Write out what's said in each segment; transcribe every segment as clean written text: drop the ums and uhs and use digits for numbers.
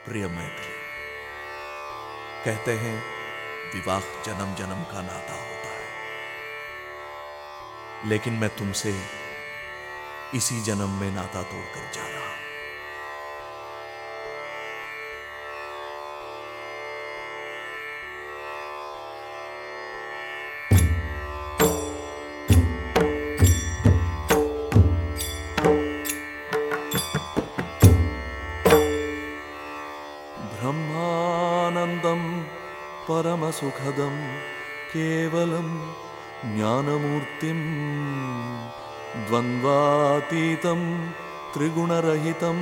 प्रिय मैथिली, कहते हैं विवाह जन्म जन्म का नाता होता है, लेकिन मैं तुमसे इसी जन्म में नाता तोड़कर जा रहा हूं। ब्रह्मानंदं परमसुखदं केवलं ज्ञानमूर्तिं द्वन्द्वातीतं त्रिगुणरहितं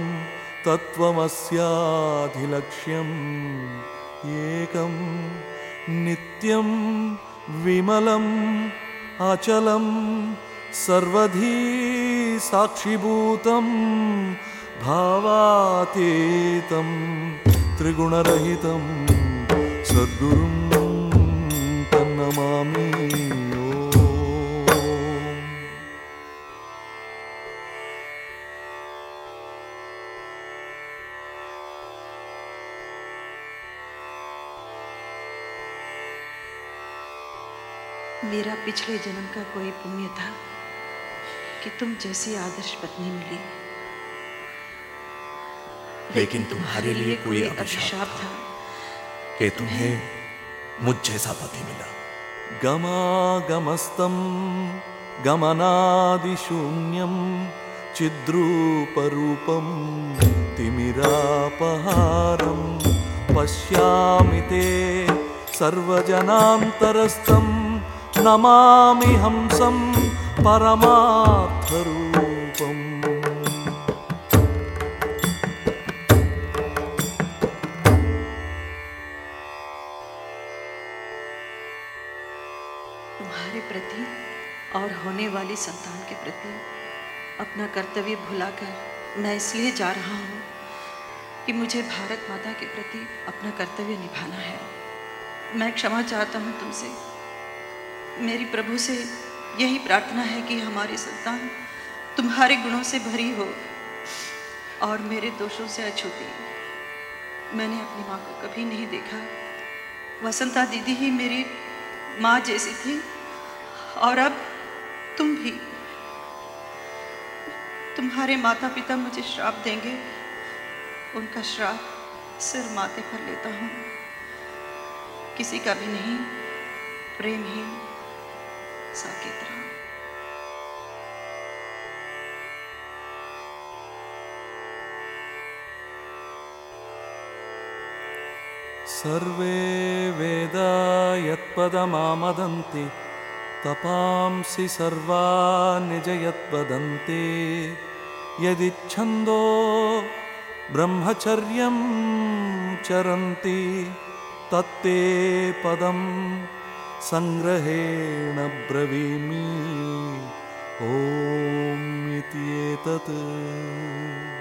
तत्त्वमस्याधिलक्ष्यम् एकं नित्यं विमलम् अचलं सर्वधी साक्षिभूतं भावातीतं त्रिगुणरहितं सद्गुरुं तन्नमामि। मेरा पिछले जन्म का कोई पुण्य था कि तुम जैसी आदर्श पत्नी मिली, लेकिन तुम्हारे लिए कोई अभिशाप था कि तुम्हें मुझ जैसा पति मिला। गमागमस्तं गमनादिशून्यं चिद्रूपरूपं तिमिरापहारं पश्यामि ते सर्वजनान्तरस्थं नमामि हंसं परमार्थरूपम्। तुम्हारे प्रति और होने वाली संतान के प्रति अपना कर्तव्य भुलाकर मैं इसलिए जा रहा हूँ कि मुझे भारत माता के प्रति अपना कर्तव्य निभाना है। मैं क्षमा चाहता हूँ तुमसे। मेरी प्रभु से यही प्रार्थना है कि हमारी संतान तुम्हारे गुणों से भरी हो और मेरे दोषों से अछूती। मैंने अपनी माँ को कभी नहीं देखा। वसंता दीदी ही मेरी माँ जैसी थी और अब तुम भी। तुम्हारे माता पिता मुझे श्राप देंगे, उनका श्राप सिर माथे पर लेता हूँ। किसी का भी नहीं, प्रेमहीन साकेत राम। सर्वे वेदा यत्पदमामदन्ति तपांसि सर्वाणि च यत्वदन्ते यदिच्छन्दो ब्रह्मचर्यं चरन्ति तत्ते पदं संग्रहेण ब्रवीमि। ॐ इति एतत्।